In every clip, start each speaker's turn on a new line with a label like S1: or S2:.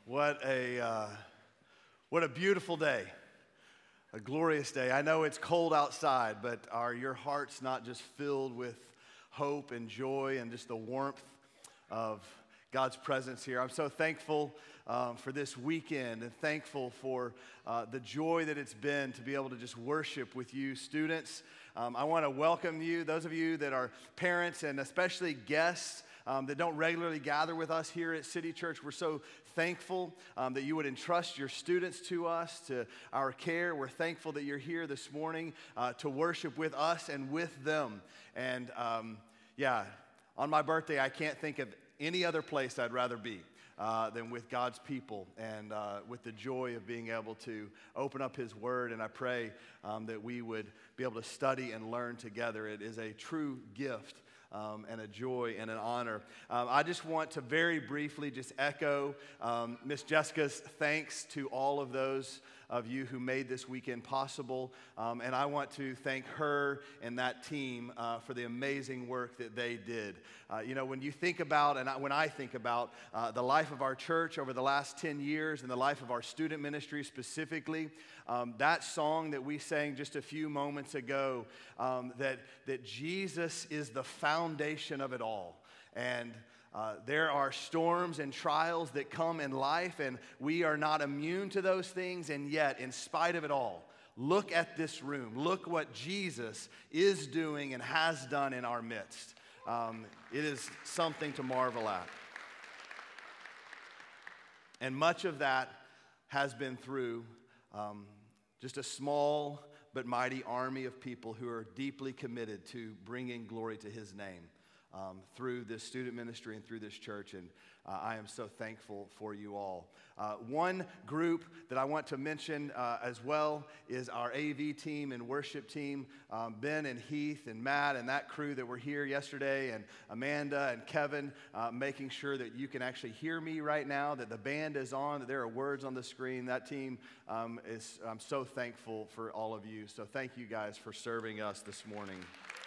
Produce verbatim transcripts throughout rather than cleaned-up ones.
S1: What a, uh, what a beautiful day, a glorious day. I know it's cold outside, but are your hearts not just filled with hope and joy and just the warmth of God's presence here? I'm so thankful um, for this weekend and thankful for uh, the joy that it's been to be able to just worship with you students. Um, I want to welcome you, those of you that are parents and especially guests Um, that don't regularly gather with us here at City Church. We're so thankful um, that you would entrust your students to us, to our care. We're thankful that you're here this morning uh, to worship with us and with them. And um, yeah, on my birthday, I can't think of any other place I'd rather be uh, than with God's people and uh, with the joy of being able to open up His Word. And I pray um, that we would be able to study and learn together. It is a true gift. Um, and a joy and an honor. Um, I just want to very briefly just echo um, Miss Jessica's thanks to all of those of you who made this weekend possible. Um, and I want to thank her and that team uh, for the amazing work that they did. Uh, you know, when you think about, and I, when I think about uh, the life of our church over the last ten years and the life of our student ministry specifically, um, that song that we sang just a few moments ago, um, that, that Jesus is the foundation of it all. And Uh, there are storms and trials that come in life, and we are not immune to those things, and yet, in spite of it all, look at this room. Look what Jesus is doing and has done in our midst. Um, it is something to marvel at. And much of that has been through um, just a small but mighty army of people who are deeply committed to bringing glory to His name. Um, through this student ministry and through this church, and uh, I am so thankful for you all. Uh, one group that I want to mention uh, as well is our A V team and worship team, um, Ben and Heath and Matt and that crew that were here yesterday, and Amanda and Kevin, uh, making sure that you can actually hear me right now, that the band is on, that there are words on the screen. That team um, is, I'm so thankful for all of you. So thank you guys for serving us this morning.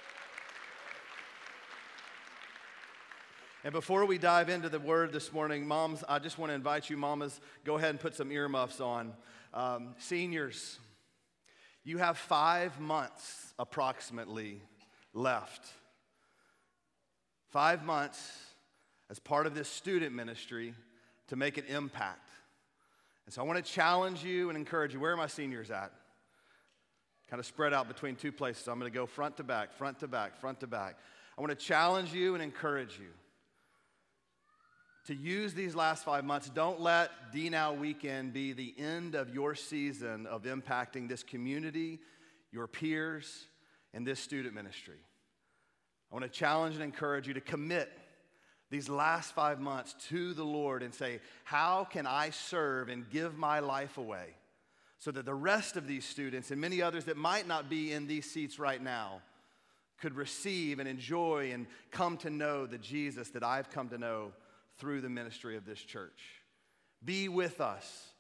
S1: And before we dive into the word this morning, moms, I just want to invite you, mamas, go ahead and put some earmuffs on. Um, seniors, you have five months approximately left. Five months as part of this student ministry to make an impact. And so I want to challenge you and encourage you. Where are my seniors at? Kind of spread out between two places. So I'm going to go front to back, front to back, front to back. I want to challenge you and encourage you to use these last five months. Don't let D Now Weekend be the end of your season of impacting this community, your peers, and this student ministry. I want to challenge and encourage you to commit these last five months to the Lord and say, how can I serve and give my life away so that the rest of these students and many others that might not be in these seats right now could receive and enjoy and come to know the Jesus that I've come to know through the ministry of this church. Be with us.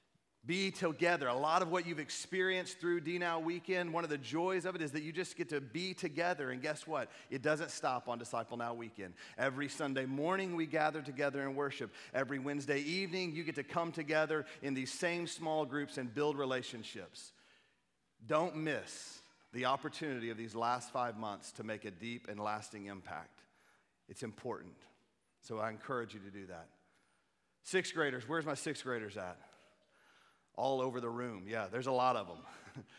S1: Be together. A lot of what you've experienced through D Now Weekend, one of the joys of it is that you just get to be together. And guess what? It doesn't stop on Disciple Now Weekend. Every Sunday morning we gather together and worship. Every Wednesday evening you get to come together in these same small groups and build relationships. Don't miss the opportunity of these last five months to make a deep and lasting impact. It's important. So I encourage you to do that. Sixth graders, where's my sixth graders at? All over the room. Yeah, there's a lot of them.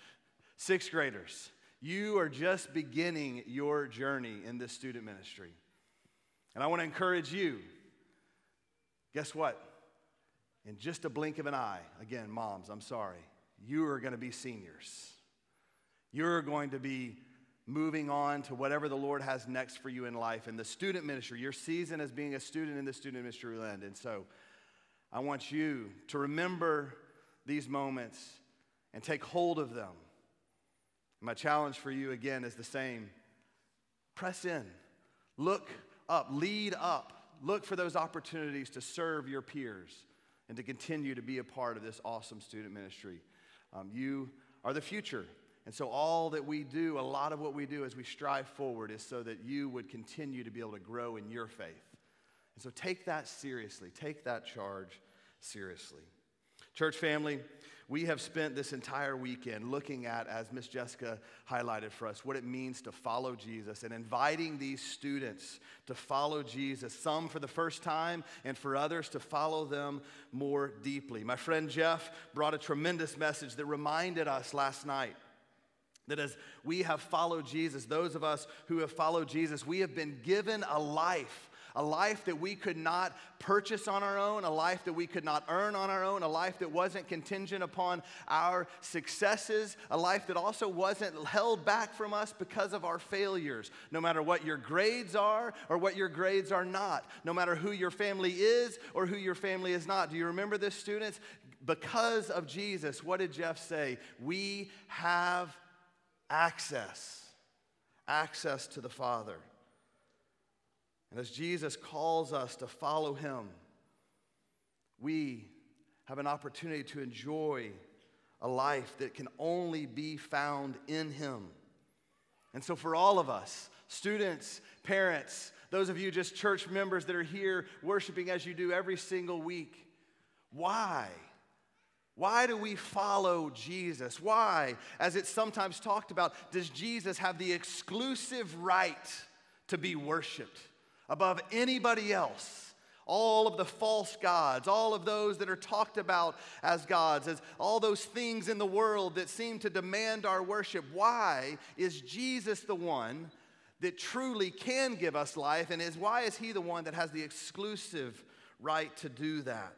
S1: Sixth graders, you are just beginning your journey in this student ministry. And I want to encourage you. Guess what? In just a blink of an eye, again, moms, I'm sorry, you are going to be seniors. You're going to be moving on to whatever the Lord has next for you in life. And the student ministry, your season as being a student in the student ministry will end. And so I want you to remember these moments and take hold of them. My challenge for you again is the same. Press in. Look up. Lead up. Look for those opportunities to serve your peers and to continue to be a part of this awesome student ministry. Um, you are the future. And so all that we do, a lot of what we do as we strive forward is so that you would continue to be able to grow in your faith. And so take that seriously. Take that charge seriously. Church family, we have spent this entire weekend looking at, as Miss Jessica highlighted for us, what it means to follow Jesus and inviting these students to follow Jesus, some for the first time and for others to follow them more deeply. My friend Jeff brought a tremendous message that reminded us last night that as we have followed Jesus, those of us who have followed Jesus, we have been given a life. A life that we could not purchase on our own, a life that we could not earn on our own, a life that wasn't contingent upon our successes, a life that also wasn't held back from us because of our failures. No matter what your grades are or what your grades are not, no matter who your family is or who your family is not. Do you remember this, students? Because of Jesus, what did Jeff say? We have access, access to the Father. And as Jesus calls us to follow him, we have an opportunity to enjoy a life that can only be found in him. And so for all of us, students, parents, those of you just church members that are here worshiping as you do every single week, why? Why do we follow Jesus? Why, as it's sometimes talked about, does Jesus have the exclusive right to be worshiped above anybody else? All of the false gods, all of those that are talked about as gods, as all those things in the world that seem to demand our worship. Why is Jesus the one that truly can give us life, and is why is he the one that has the exclusive right to do that?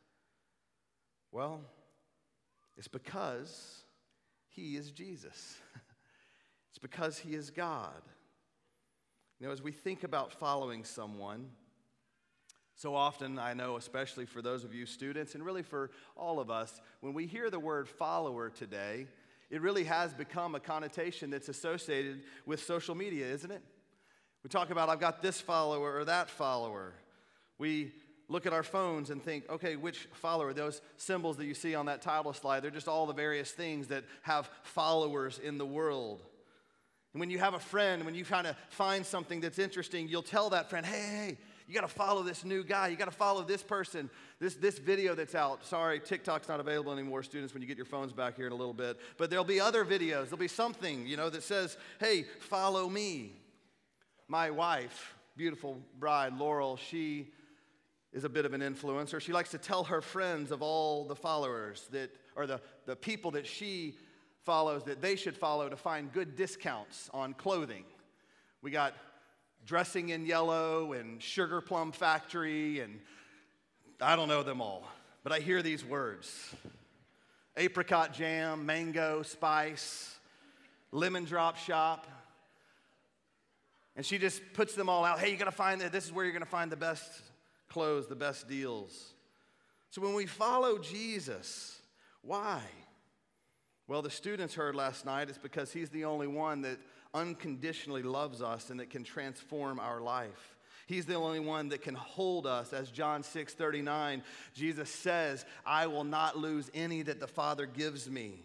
S1: Well, it's because he is Jesus. It's because he is God. You know, as we think about following someone, so often, I know, especially for those of you students, and really for all of us, when we hear the word follower today, it really has become a connotation that's associated with social media, isn't it? We talk about, I've got this follower or that follower. We look at our phones and think, okay, which follower? Those symbols that you see on that title slide, they're just all the various things that have followers in the world. And when you have a friend, when you kind of find something that's interesting, you'll tell that friend, hey, hey, you got to follow this new guy. You got to follow this person, this, this video that's out. Sorry, TikTok's not available anymore, students, when you get your phones back here in a little bit. But there'll be other videos. There'll be something, you know, that says, hey, follow me. My wife, beautiful bride, Laurel, she is a bit of an influencer. She likes to tell her friends of all the followers that, or the, the people that she follows that they should follow to find good discounts on clothing. We got Dressing in Yellow and Sugar Plum Factory, and I don't know them all, but I hear these words: apricot jam, mango spice, lemon drop shop. And she just puts them all out. Hey, you got to find that. This is where you're going to find the best clothes, the best deals. So when we follow Jesus, why? Well, the students heard last night it's because he's the only one that unconditionally loves us and that can transform our life. He's the only one that can hold us. As John six thirty-nine, Jesus says, I will not lose any that the Father gives me.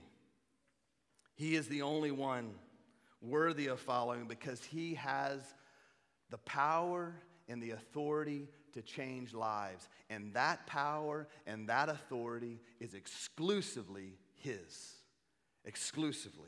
S1: He is the only one worthy of following because he has the power and the authority to change lives. And that power and that authority is exclusively his. Exclusively.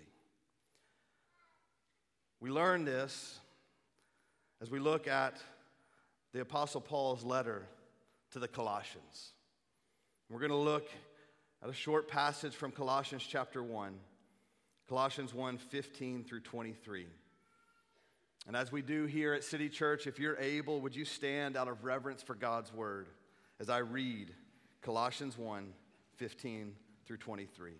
S1: We learn this as we look at the Apostle Paul's letter to the Colossians. We're going to look at a short passage from Colossians chapter one, Colossians one, fifteen through twenty-three. And as we do here at City Church, if you're able, would you stand out of reverence for God's word as I read Colossians one, fifteen through twenty-three.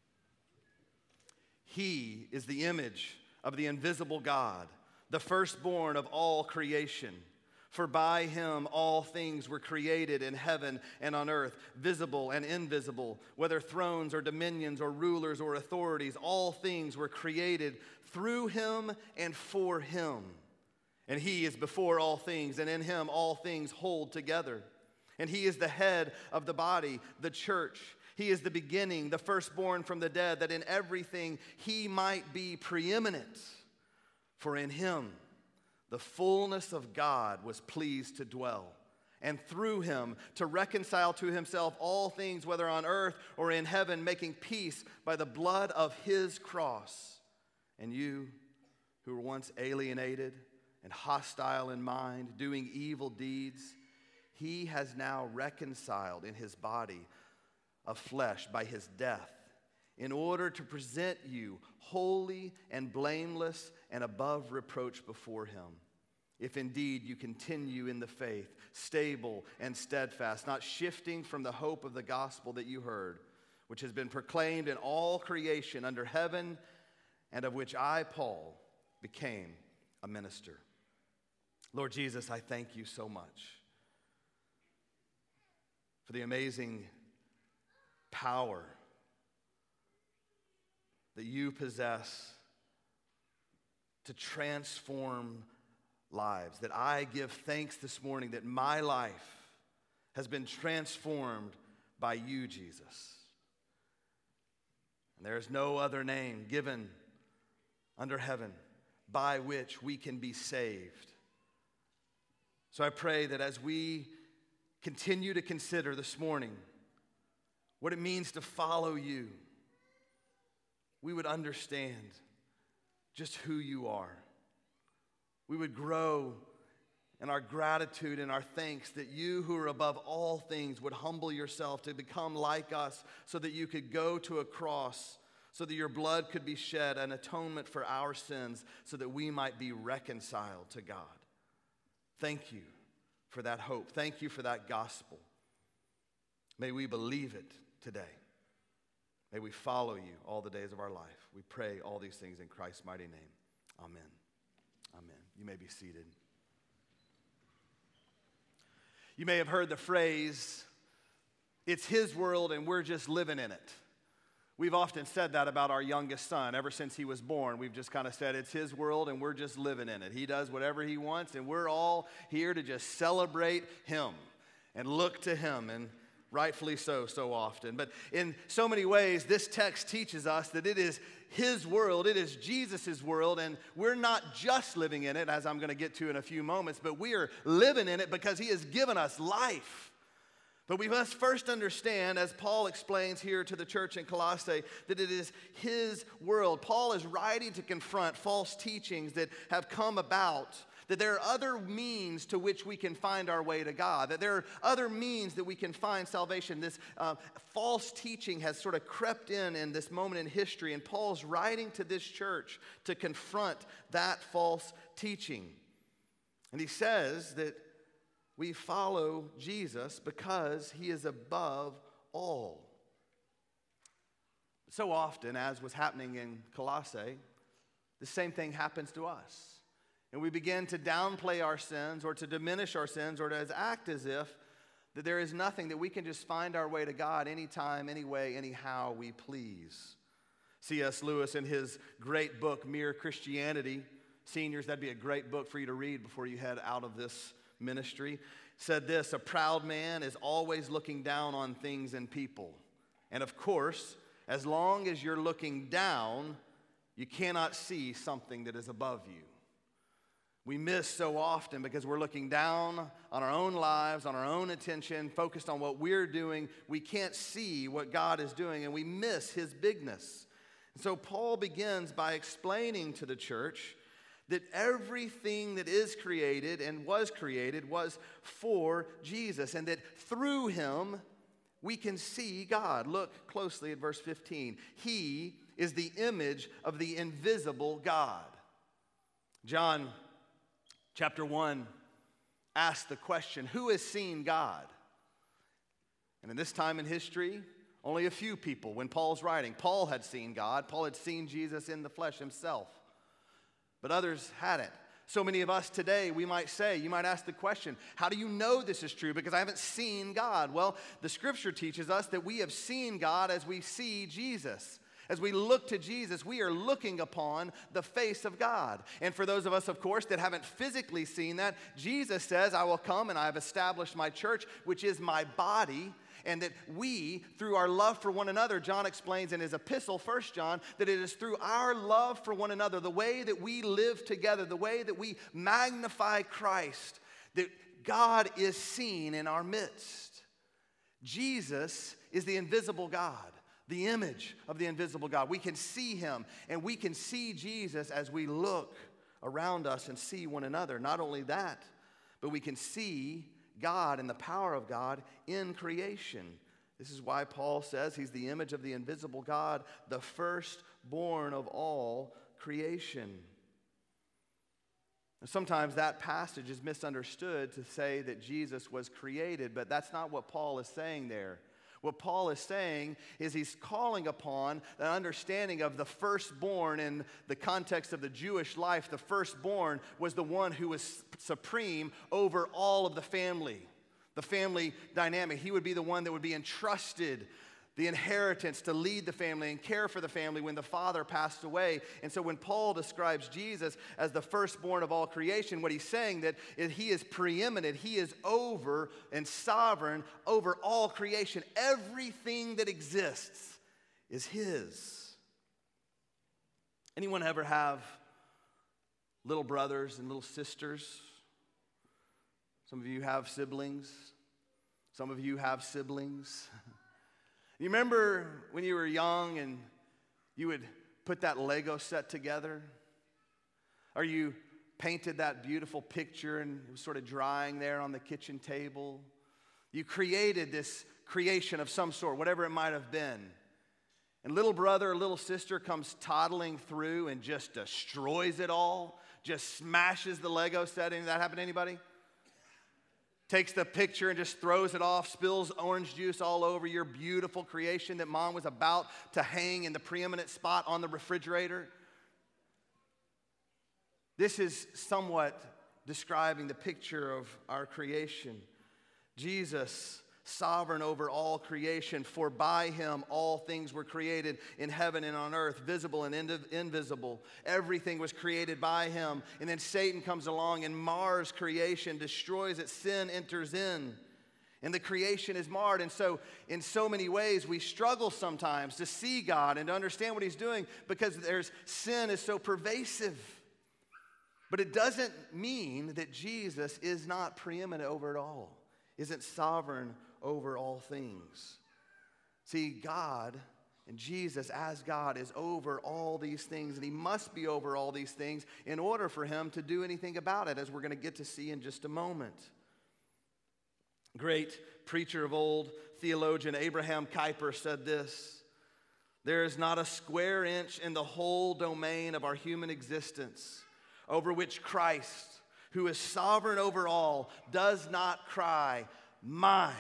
S1: He is the image of the invisible God, the firstborn of all creation. For by him all things were created in heaven and on earth, visible and invisible, whether thrones or dominions or rulers or authorities, all things were created through him and for him. And he is before all things, and in him all things hold together. And he is the head of the body, the church. He is the beginning, the firstborn from the dead, that in everything he might be preeminent. For in him the fullness of God was pleased to dwell, and through him to reconcile to himself all things, whether on earth or in heaven, making peace by the blood of his cross. And you who were once alienated and hostile in mind, doing evil deeds, he has now reconciled in his body of flesh by his death, in order to present you holy and blameless and above reproach before him. If indeed you continue in the faith, stable and steadfast, not shifting from the hope of the gospel that you heard, which has been proclaimed in all creation under heaven, and of which I, Paul, became a minister. Lord Jesus, I thank you so much for the amazing power that you possess to transform lives, that I give thanks this morning that my life has been transformed by you, Jesus. And there is no other name given under heaven by which we can be saved. So I pray that as we continue to consider this morning what it means to follow you, we would understand just who you are. We would grow in our gratitude and our thanks that you, who are above all things, would humble yourself to become like us so that you could go to a cross, so that your blood could be shed, an atonement for our sins, so that we might be reconciled to God. Thank you for that hope. Thank you for that gospel. May we believe it today. May we follow you all the days of our life. We pray all these things in Christ's mighty name. Amen. Amen. You may be seated. You may have heard the phrase, it's his world and we're just living in it. We've often said that about our youngest son. Ever since he was born, we've just kind of said it's his world and we're just living in it. He does whatever he wants and we're all here to just celebrate him and look to him, and rightfully so, so often. But in so many ways, this text teaches us that it is his world, it is Jesus' world, and we're not just living in it, as I'm going to get to in a few moments, but we are living in it because he has given us life. But we must first understand, as Paul explains here to the church in Colossae, that it is his world. Paul is writing to confront false teachings that have come about, that there are other means to which we can find our way to God, that there are other means that we can find salvation. This uh, false teaching has sort of crept in in this moment in history, and Paul's writing to this church to confront that false teaching. And he says that we follow Jesus because he is above all. So often, as was happening in Colossae, the same thing happens to us. And we begin to downplay our sins or to diminish our sins or to act as if that there is nothing, that we can just find our way to God anytime, anyway, anyhow we please. C S Lewis, in his great book, Mere Christianity, seniors, that'd be a great book for you to read before you head out of this ministry, said this: a proud man is always looking down on things and people. And of course, as long as you're looking down, you cannot see something that is above you. We miss so often because we're looking down on our own lives, on our own attention, focused on what we're doing. We can't see what God is doing, and we miss his bigness. And so Paul begins by explaining to the church that everything that is created and was created was for Jesus, and that through him we can see God. Look closely at verse fifteen. He is the image of the invisible God. John chapter one asks the question, who has seen God? And in this time in history, only a few people, when Paul's writing, Paul had seen God. Paul had seen Jesus in the flesh himself. But others hadn't. So many of us today, we might say, you might ask the question, how do you know this is true? Because I haven't seen God. Well, the scripture teaches us that we have seen God as we see Jesus. As we look to Jesus, we are looking upon the face of God. And for those of us, of course, that haven't physically seen that, Jesus says, I will come and I have established my church, which is my body. And that we, through our love for one another, John explains in his epistle, First John, that it is through our love for one another, the way that we live together, the way that we magnify Christ, that God is seen in our midst. Jesus is the invisible God, the image of the invisible God. We can see him, and we can see Jesus as we look around us and see one another. Not only that, but we can see God and the power of God in creation. This is why Paul says he's the image of the invisible God, the firstborn of all creation. And sometimes that passage is misunderstood to say that Jesus was created, but that's not what Paul is saying there. What Paul is saying is he's calling upon the understanding of the firstborn in the context of the Jewish life. The firstborn was the one who was supreme over all of the family, the family dynamic. He would be the one that would be entrusted the inheritance to lead the family and care for the family when the father passed away. And so when Paul describes Jesus as the firstborn of all creation, what he's saying that is he is preeminent, he is over and sovereign over all creation. Everything that exists is his. Anyone ever have little brothers and little sisters? Some of you have siblings. Some of you have siblings. You remember when you were young and you would put that Lego set together? Or you painted that beautiful picture and it was sort of drying there on the kitchen table? You created this creation of some sort, whatever it might have been. And little brother or little sister comes toddling through and just destroys it all, just smashes the Lego set. Did that happen to anybody? Takes the picture and just throws it off, spills orange juice all over your beautiful creation that mom was about to hang in the preeminent spot on the refrigerator. This is somewhat describing the picture of our creation. Jesus, sovereign over all creation, for by him all things were created in heaven and on earth, visible and invisible. Everything was created by him. And then Satan comes along and mars creation, destroys it, sin enters in. And the creation is marred. And so in so many ways we struggle sometimes to see God and to understand what he's doing because there's sin is so pervasive. But it doesn't mean that Jesus is not preeminent over it all, isn't sovereign over all things. See, God and Jesus as God is over all these things, and he must be over all these things in order for him to do anything about it, as we're going to get to see in just a moment. Great preacher of old, theologian Abraham Kuyper said this: "There is not a square inch in the whole domain of our human existence over which Christ, who is sovereign over all, does not cry, 'Mine.'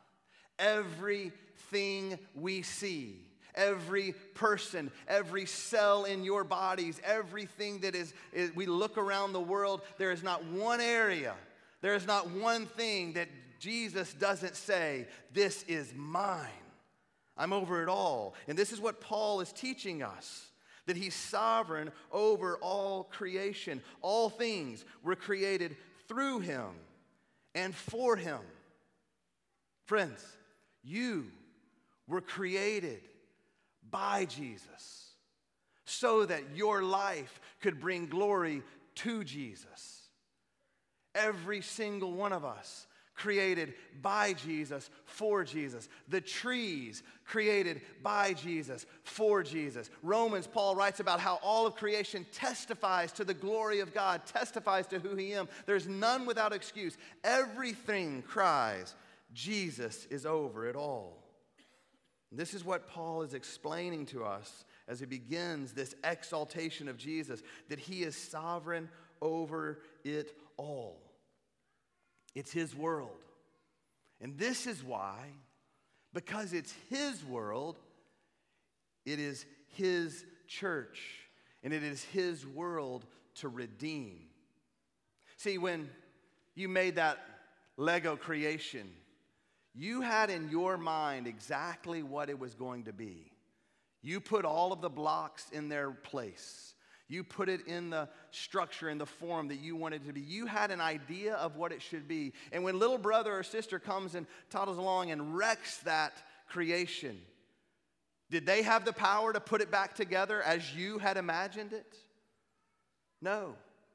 S1: Everything we see, every person, every cell in your bodies, everything that is, is, we look around the world, there is not one area, there is not one thing that Jesus doesn't say, 'This is mine. I'm over it all.'" And this is what Paul is teaching us, that he's sovereign over all creation. All things were created through him and for him. Friends, you were created by Jesus so that your life could bring glory to Jesus. Every single one of us created by Jesus, for Jesus. The trees created by Jesus, for Jesus. Romans, Paul writes about how all of creation testifies to the glory of God, testifies to who he is. There's none without excuse. Everything cries, Jesus is over it all. This is what Paul is explaining to us as he begins this exaltation of Jesus, that he is sovereign over it all. It's his world. And this is why, because it's his world, it is his church, and it is his world to redeem. See, when you made that Lego creation, you had in your mind exactly what it was going to be. You put all of the blocks in their place. You put it in the structure, in the form that you wanted it to be. You had an idea of what it should be. And when little brother or sister comes and toddles along and wrecks that creation, did they have the power to put it back together as you had imagined it? No.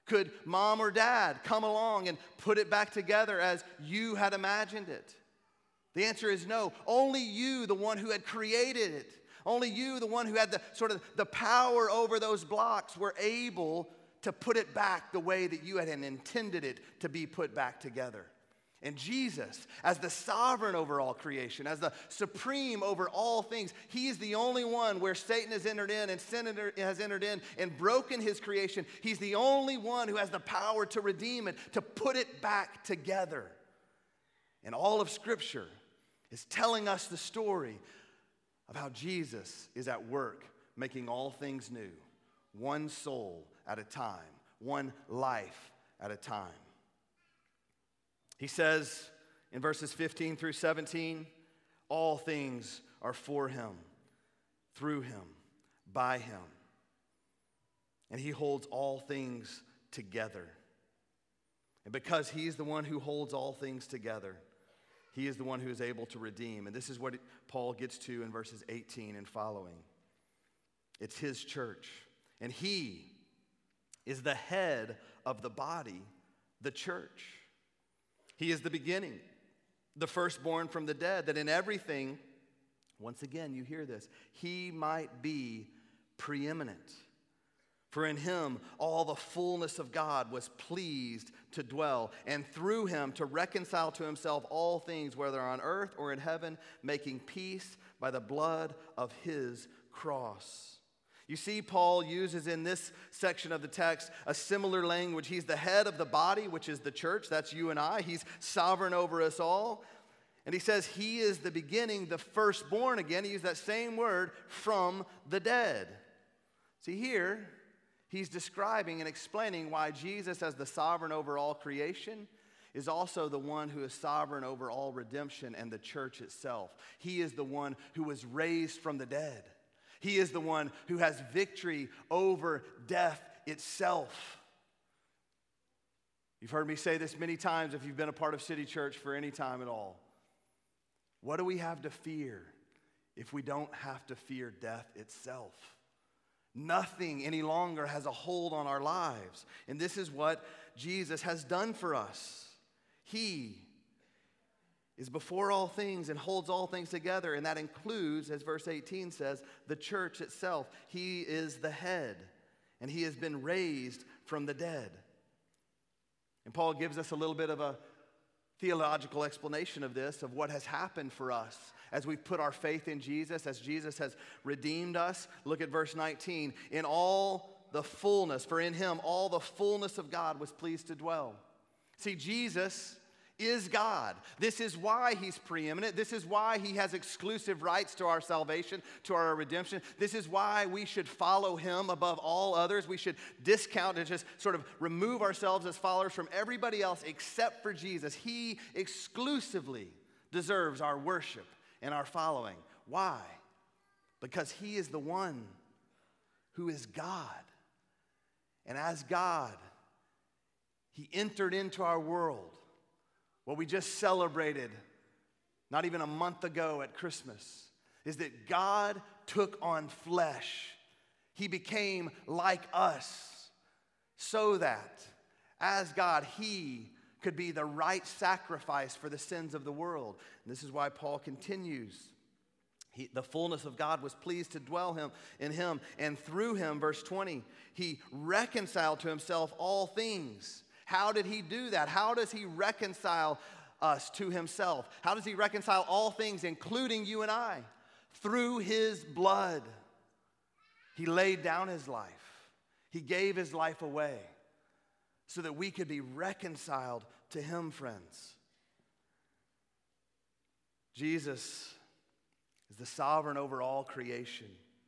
S1: Could mom or dad come along and put it back together as you had imagined it? The answer is no. Only you, the one who had created it, only you, the one who had the sort of the power over those blocks, were able to put it back the way that you had intended it to be put back together. And Jesus, as the sovereign over all creation, as the supreme over all things, he is the only one where Satan has entered in and sin has entered in and broken his creation. He's the only one who has the power to redeem it, to put it back together. And all of Scripture is telling us the story of how Jesus is at work making all things new, one soul at a time, one life at a time. He says in verses fifteen through seventeen, all things are for him, through him, by him. And he holds all things together. And because he's the one who holds all things together, he is the one who is able to redeem. And this is what Paul gets to in verses eighteen and following. It's his church. And he is the head of the body, the church. He is the beginning, the firstborn from the dead, that in everything, once again, you hear this, he might be preeminent. For in him all the fullness of God was pleased to dwell, and through him to reconcile to himself all things, whether on earth or in heaven, making peace by the blood of his cross. You see, Paul uses in this section of the text a similar language. He's the head of the body, which is the church. That's you and I. He's sovereign over us all. And he says he is the beginning, the firstborn. Again, he used that same word, from the dead. See, here, he's describing and explaining why Jesus, as the sovereign over all creation, is also the one who is sovereign over all redemption and the church itself. He is the one who was raised from the dead. He is the one who has victory over death itself. You've heard me say this many times if you've been a part of City Church for any time at all. What do we have to fear if we don't have to fear death itself? Nothing any longer has a hold on our lives. And this is what Jesus has done for us. He is before all things and holds all things together. And that includes, as verse eighteen says, the church itself. He is the head, and he has been raised from the dead. And Paul gives us a little bit of a theological explanation of this, of what has happened for us as we've put our faith in Jesus, as Jesus has redeemed us. Look at verse nineteen. In all the fullness, for in him all the fullness of God was pleased to dwell. See, Jesus is God. This is why he's preeminent. This is why he has exclusive rights to our salvation, to our redemption. This is why we should follow him above all others. We should discount and just sort of remove ourselves as followers from everybody else except for Jesus. He exclusively deserves our worship and our following. Why? Because he is the one who is God. And as God, he entered into our world. What we just celebrated, not even a month ago at Christmas, is that God took on flesh. He became like us so that, as God, he could be the right sacrifice for the sins of the world. And this is why Paul continues. He, the fullness of God was pleased to dwell him in him, and through him, verse twenty, he reconciled to himself all things. How did he do that? How does he reconcile us to himself? How does he reconcile all things, including you and I? Through his blood. He laid down his life. He gave his life away so that we could be reconciled to him, friends. Jesus is the sovereign over all creation.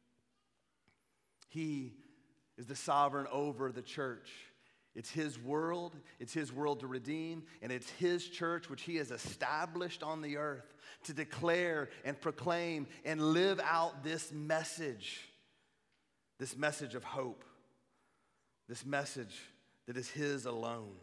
S1: He is the sovereign over the church. It's his world, it's his world to redeem, and it's his church which he has established on the earth to declare and proclaim and live out this message, this message of hope, this message that is his alone.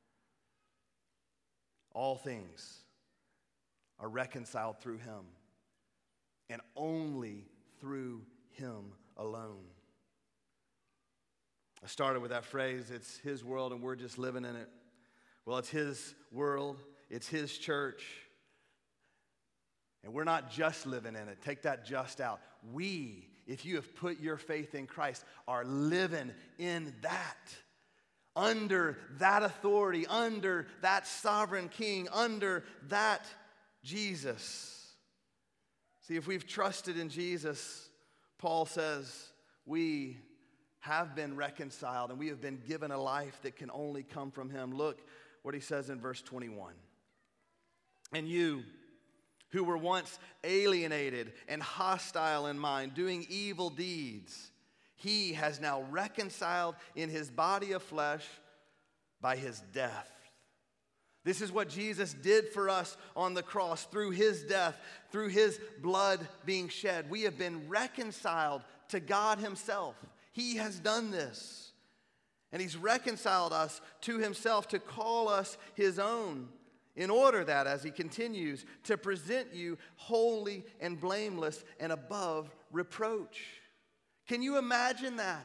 S1: All things are reconciled through him, and only through him alone. I started with that phrase, it's his world and we're just living in it. Well, it's his world, it's his church, and we're not just living in it. Take that just out. We, if you have put your faith in Christ, are living in that. Under that authority, under that sovereign king, under that Jesus. See, if we've trusted in Jesus, Paul says, we have been reconciled and we have been given a life that can only come from him. Look what he says in verse twenty-one. And you, who were once alienated and hostile in mind, doing evil deeds, he has now reconciled in his body of flesh by his death. This is what Jesus did for us on the cross through his death, through his blood being shed. We have been reconciled to God himself. He has done this. And he's reconciled us to himself to call us his own, in order that, as he continues, to present you holy and blameless and above reproach. Can you imagine that?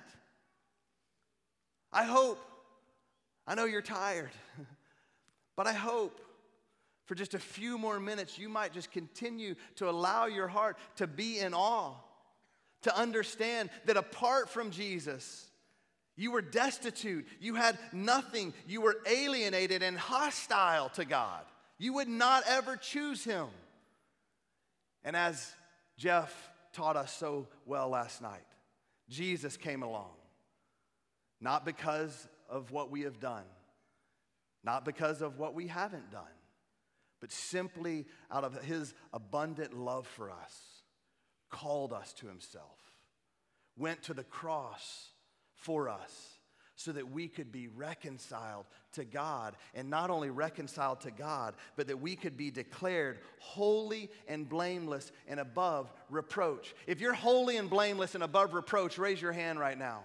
S1: I hope, I know you're tired, but I hope for just a few more minutes you might just continue to allow your heart to be in awe, to understand that apart from Jesus, you were destitute, you had nothing, you were alienated and hostile to God. You would not ever choose him. And as Jeff taught us so well last night, Jesus came along, not because of what we have done, not because of what we haven't done, but simply out of his abundant love for us, called us to himself, went to the cross for us so that we could be reconciled to God, and not only reconciled to God, but that we could be declared holy and blameless and above reproach. If you're holy and blameless and above reproach, raise your hand right now.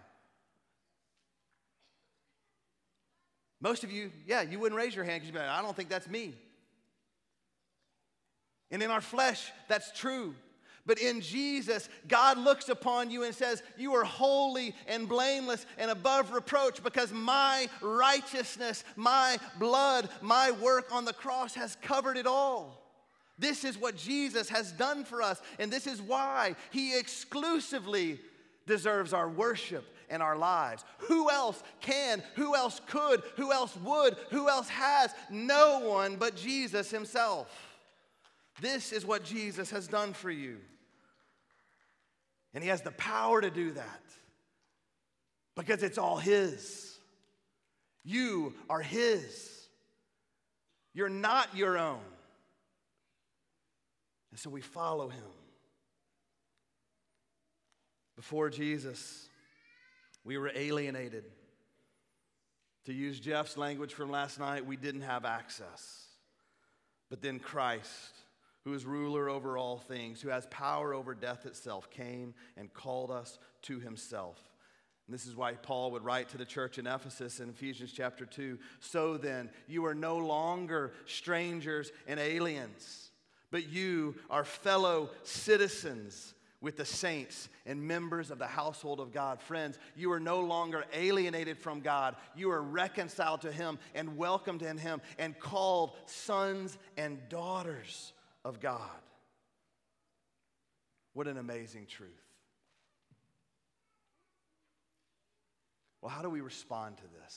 S1: Most of you, yeah, you wouldn't raise your hand because you'd be like, I don't think that's me. And in our flesh, that's true. But in Jesus, God looks upon you and says, you are holy and blameless and above reproach because my righteousness, my blood, my work on the cross has covered it all. This is what Jesus has done for us, and this is why he exclusively deserves our worship and our lives. Who else can, who else could, who else would, who else has? No one but Jesus himself. This is what Jesus has done for you. And he has the power to do that because it's all his. You are his. You're not your own. And so we follow him. Before Jesus, we were alienated. To use Jeff's language from last night, we didn't have access. But then Christ, who is ruler over all things, who has power over death itself, came and called us to himself. And this is why Paul would write to the church in Ephesus in Ephesians chapter two, so then, you are no longer strangers and aliens, but you are fellow citizens with the saints and members of the household of God. Friends, you are no longer alienated from God. You are reconciled to him and welcomed in him and called sons and daughters of God. What an amazing truth. Well, how do we respond to this?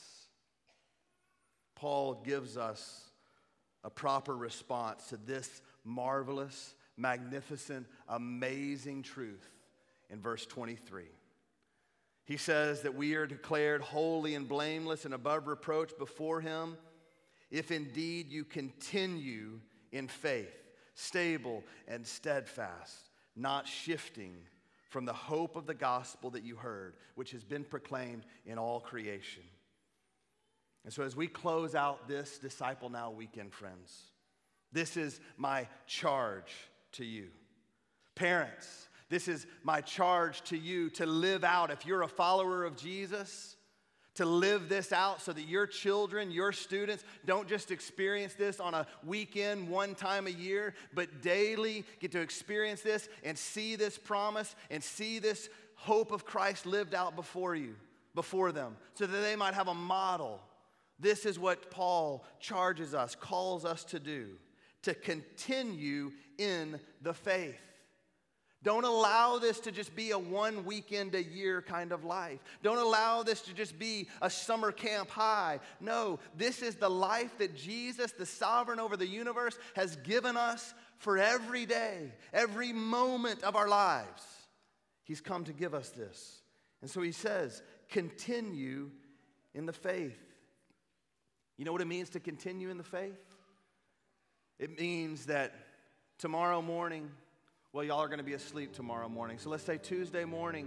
S1: Paul gives us a proper response to this marvelous, magnificent, amazing truth in verse twenty-three. He says that we are declared holy and blameless and above reproach before him if indeed you continue in faith, stable and steadfast, not shifting from the hope of the gospel that you heard, which has been proclaimed in all creation. And so as we close out this Disciple Now weekend, friends, this is my charge to you. Parents, this is my charge to you to live out, if you're a follower of Jesus, to live this out so that your children, your students don't just experience this on a weekend one time a year, but daily get to experience this and see this promise and see this hope of Christ lived out before you. before them so that they might have a model. This is what Paul charges us, calls us to do, to continue in the faith. Don't allow this to just be a one weekend a year kind of life. Don't allow this to just be a summer camp high. No, this is the life that Jesus, the sovereign over the universe, has given us for every day, every moment of our lives. He's come to give us this. And so he says, continue in the faith. You know what it means to continue in the faith? It means that tomorrow morning, well, y'all are going to be asleep tomorrow morning. So let's say Tuesday morning,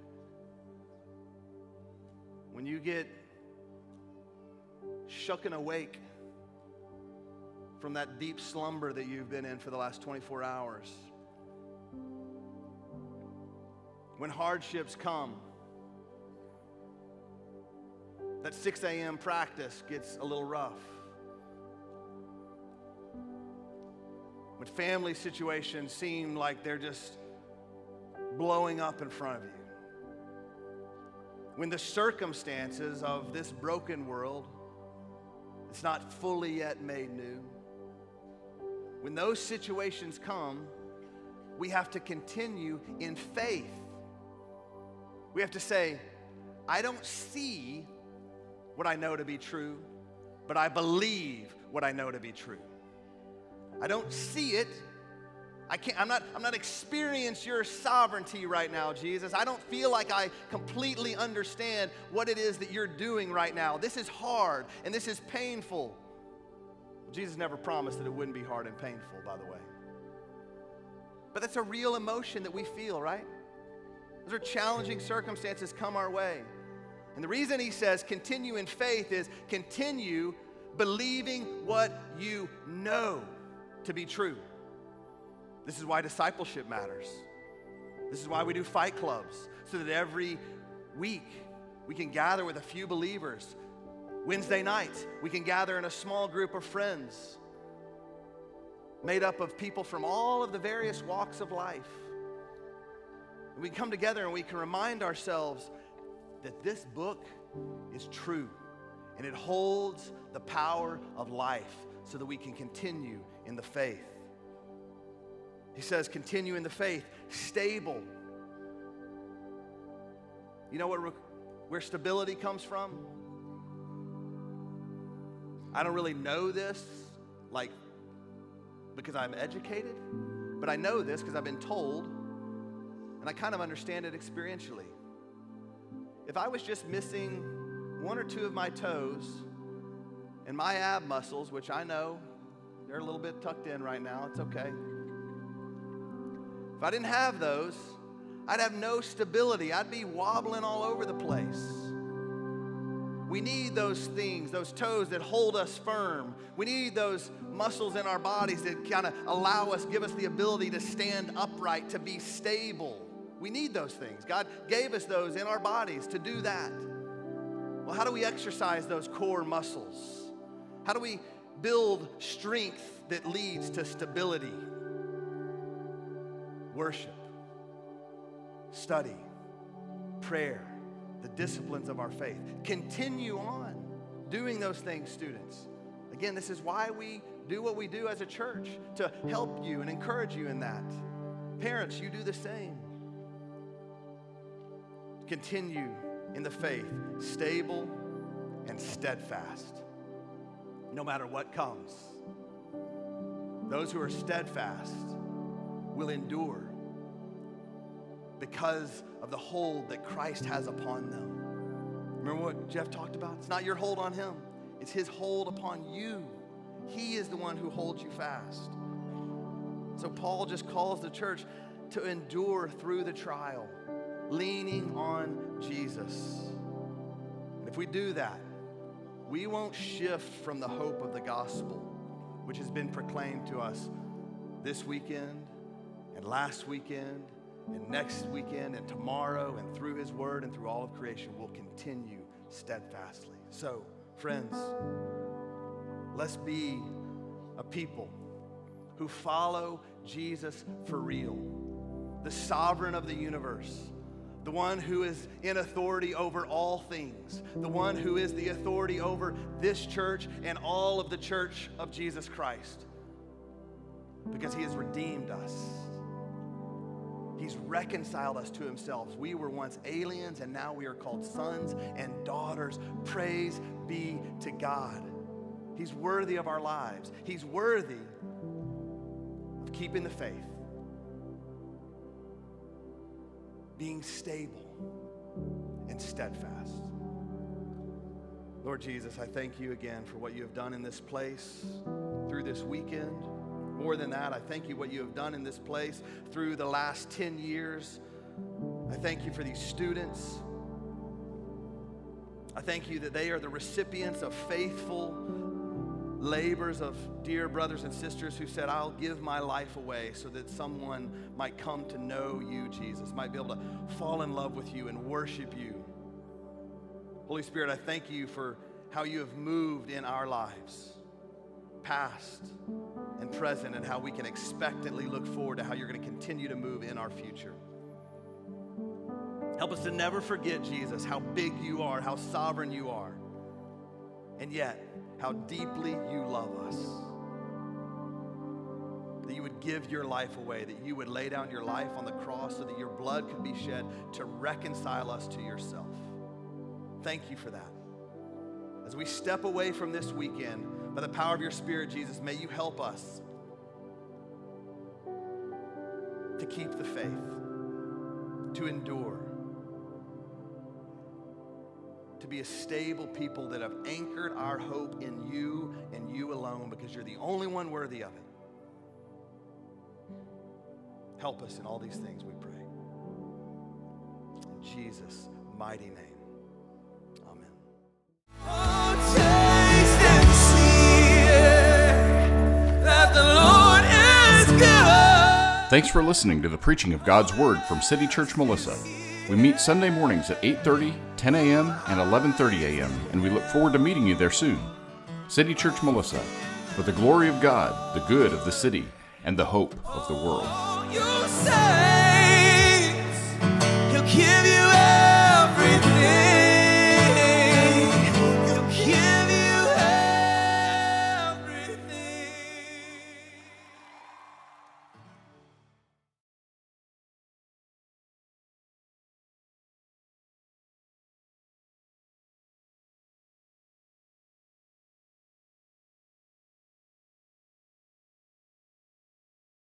S1: when you get shuck and awake from that deep slumber that you've been in for the last twenty-four hours, when hardships come, that six a.m. practice gets a little rough, when family situations seem like they're just blowing up in front of you, when the circumstances of this broken world, it's not fully yet made new, when those situations come, we have to continue in faith. We have to say, I don't see what I know to be true, but I believe what I know to be true. I don't see it. I can't, I'm not, I'm not experiencing your sovereignty right now, Jesus. I don't feel like I completely understand what it is that you're doing right now. This is hard and this is painful. Jesus never promised that it wouldn't be hard and painful, by the way. But that's a real emotion that we feel, right? Those are challenging circumstances come our way. And the reason he says continue in faith is continue believing what you know to be true. This is why discipleship matters. This is why we do fight clubs, so that every week we can gather with a few believers. Wednesday nights, we can gather in a small group of friends made up of people from all of the various walks of life. We come together and we can remind ourselves that this book is true and it holds the power of life so that we can continue in the faith. He says, continue in the faith, stable. You know what, where stability comes from? I don't really know this, like, because I'm educated, but I know this because I've been told, and I kind of understand it experientially. If I was just missing one or two of my toes and my ab muscles, which I know they're a little bit tucked in right now, it's okay. If I didn't have those, I'd have no stability. I'd be wobbling all over the place. We need those things, those toes that hold us firm. We need those muscles in our bodies that kind of allow us, give us the ability to stand upright, to be stable. We need those things. God gave us those in our bodies to do that. Well, how do we exercise those core muscles? How do we build strength that leads to stability? Worship, study, prayer, the disciplines of our faith. Continue on doing those things, students. Again, this is why we do what we do as a church, to help you and encourage you in that. Parents, you do the same. Continue in the faith, stable and steadfast, no matter what comes. Those who are steadfast will endure because of the hold that Christ has upon them. Remember what Jeff talked about? It's not your hold on him. It's his hold upon you. He is the one who holds you fast. So Paul just calls the church to endure through the trial, leaning on Jesus. And if we do that, we won't shift from the hope of the gospel, which has been proclaimed to us this weekend and last weekend and next weekend and tomorrow, and through his word and through all of creation, we'll continue steadfastly. So, friends, let's be a people who follow Jesus for real, the sovereign of the universe, the one who is in authority over all things, the one who is the authority over this church and all of the church of Jesus Christ, because he has redeemed us. He's reconciled us to himself. We were once aliens, and now we are called sons and daughters. Praise be to God. He's worthy of our lives. He's worthy of keeping the faith, being stable and steadfast. Lord Jesus, I thank you again for what you have done in this place through this weekend. More than that, I thank you what you have done in this place through the last ten years. I thank you for these students. I thank you that they are the recipients of faithful labors of dear brothers and sisters who said, I'll give my life away so that someone might come to know you, Jesus, might be able to fall in love with you and worship you. Holy Spirit, I thank you for how you have moved in our lives, past and present, and how we can expectantly look forward to how you're going to continue to move in our future. Help us to never forget, Jesus, how big you are, how sovereign you are, and yet how deeply you love us. That you would give your life away, that you would lay down your life on the cross so that your blood could be shed to reconcile us to yourself. Thank you for that. As we step away from this weekend, by the power of your Spirit, Jesus, may you help us to keep the faith, to endure, to be a stable people that have anchored our hope in you and you alone, because you're the only one worthy of it. Help us in all these things, we pray. In Jesus' mighty name.
S2: Thanks for listening to the preaching of God's Word from City Church Melissa. We meet Sunday mornings at eight thirty, ten a.m., and eleven thirty a.m., and we look forward to meeting you there soon. City Church Melissa, for the glory of God, the good of the city, and the hope of the world.